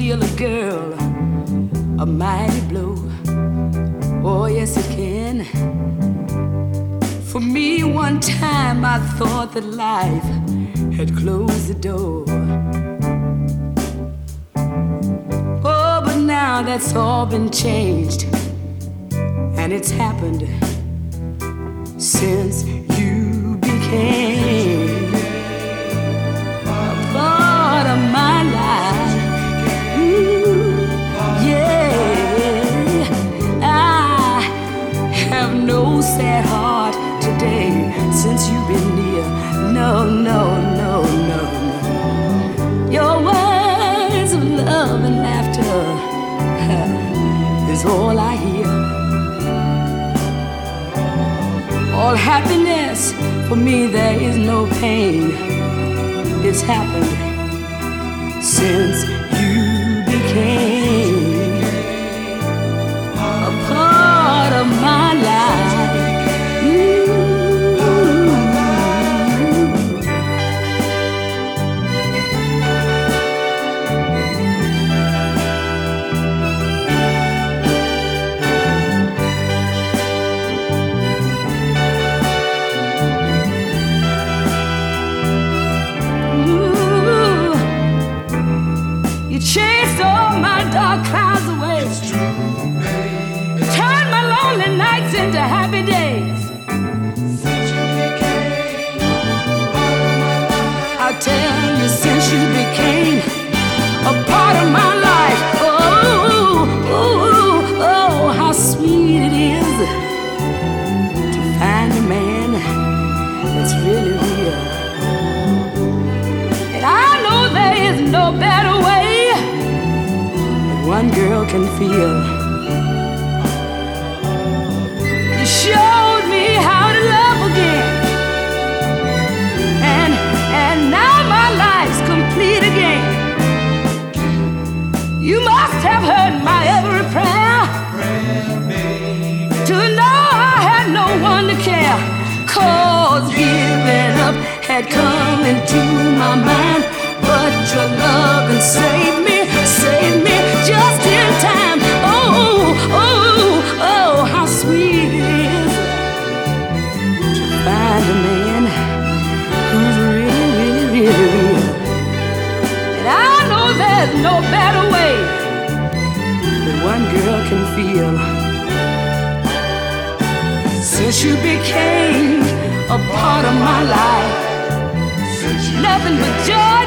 deal a girl a mighty blow. Oh, yes, it can. For me, one time I thought that life had closed the door. Oh, but now that's all been changed, and it's happened since you became a part of my life. Ooh, yeah, I have no sad heart today since you've been near. No, no, no, no, no. Your words of love and laughter is all I hear. All happiness, for me there is no pain. It's happened since you became a part of my life. Chased all my dark clouds away. Turned my lonely nights into happy days. I'll tell you, since you became a part of my life. Oh, oh, oh, how sweet it is to find a man that's really real. And I know there is no better way one girl can feel. You showed me how to love again, and now my life's complete again. You must have heard my every prayer to know I had no one to care. 'Cause giving up had come into my mind, but your love and saved me just in time. Oh, oh, oh, how sweet it is to find a man who's really, really, really real. And I know there's no better way that one girl can feel. Since you became a part of my life, nothing but joy